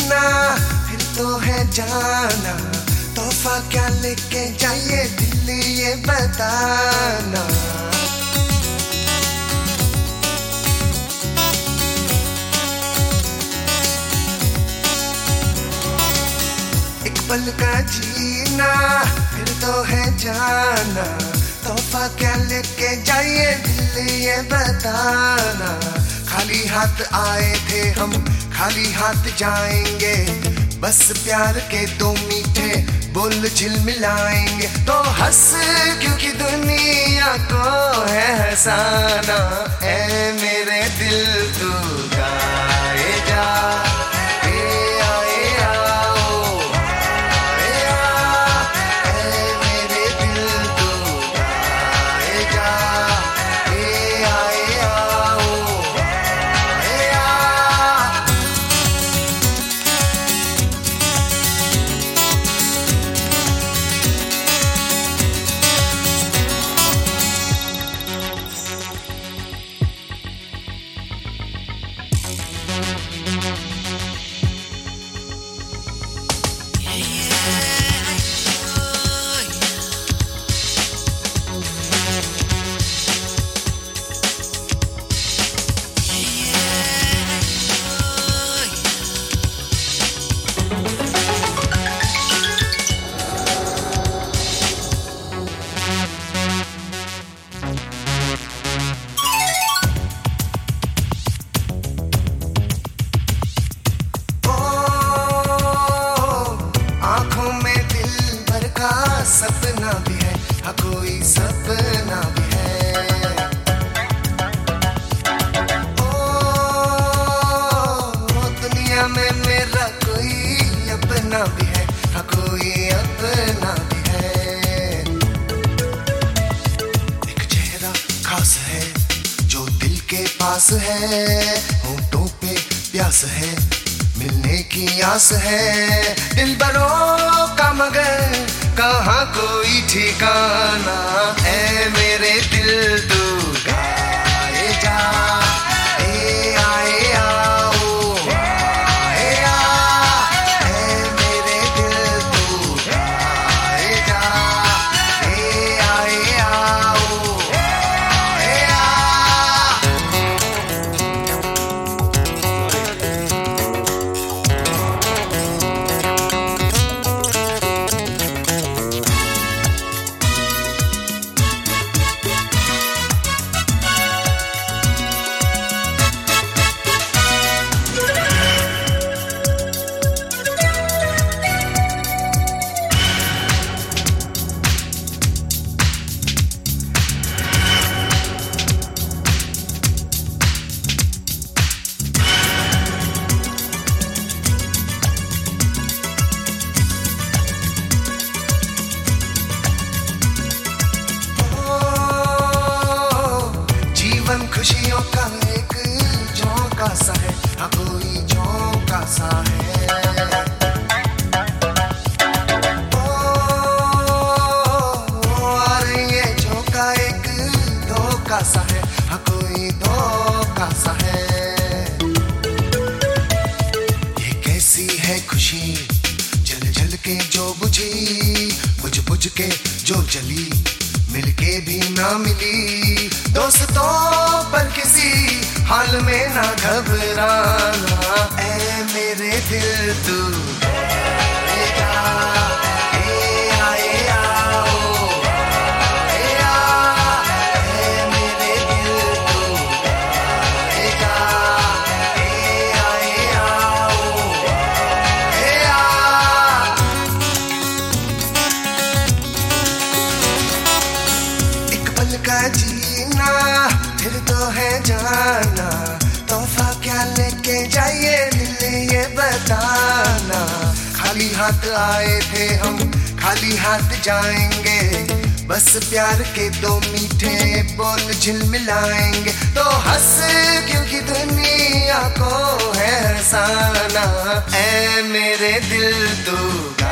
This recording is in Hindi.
जीना फिर तो है जाना, तोहफा क्या लेके जाइए दिल ये बताना। एक पल का जीना फिर तो है जाना, तोहफा क्या लेके जाइए दिल ये बताना। खाली हाथ आए थे हम, खाली हाथ जाएंगे, बस प्यार के दो मीठे बोल झिलमिलाएंगे। तो हंस क्योंकि दुनिया को है हंसाना, ऐ मेरे दिल तू गाए जा। सपना भी है, हाँ कोई सपना भी है। ओ दुनिया में मेरा कोई अपना भी है, हाँ कोई अपना भी है। एक चेहरा खास है जो दिल के पास है, होंठों पे प्यास है, मिलने की आस है। दिल बरों का मगर कहाँ कोई ठिकाना, ऐ मेरे दिल तू गाए जा। ए आए आओ ए आ, ऐ मेरे दिल तू गाए जा। ए आए आओ ए आ। खुशियों का एक झोंका सा है, हाँ कोई झोंका सा है। और ये झोंका एक धोखा सा है, हाँ कोई धोखा सा है। ये कैसी है खुशी जल जल के जो बुझी, बुझ बुझ के जो जली, मिलके भी ना मिली। दोस्तों पर किसी हाल में ना घबराना, ऐ मेरे दिल तू गाए जा। ए आए आओ ए आ, ऐ मेरे दिल तू गाए जा। ए आए आओ ए आ। एक पल का जीना फिर तो है जाना, तोहफा क्या लेके जाइए दिल ये बताना। खाली हाथ आए थे हम, खाली हाथ जाएंगे, बस प्यार के दो मीठे बोल झिलमिलाएंगे। तो हंस क्योंकि दुनिया को है हंसाना, ऐ मेरे दिल तू